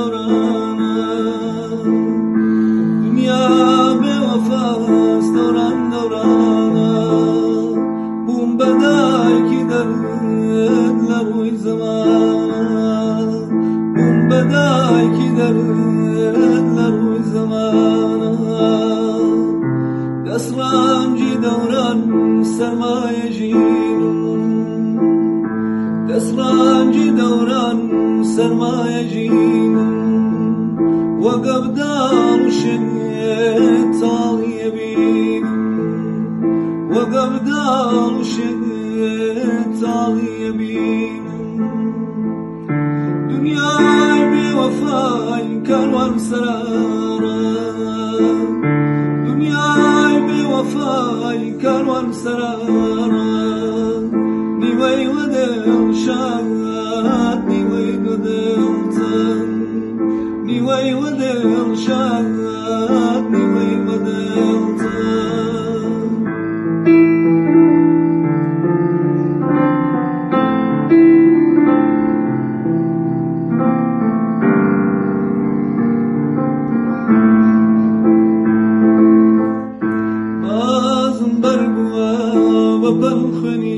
دورانه دنیا به وفاست دورانه بوم بدای کی درد لروی زمان بوم بدای کی درد لروی زمان دسرانجی دوران سرمایه جینم دسرانجی دوران سرمایه جینم وقبدار شيطاني يبينم وقبدار شيطاني يبينم دنياي بوفاي كروان سرارا دنياي بوفاي كروان سرارا نيوي ودم شاد نيوي ودم تن نيوي ودم شاد نيوي ودم تن بازم برقوا وبنخني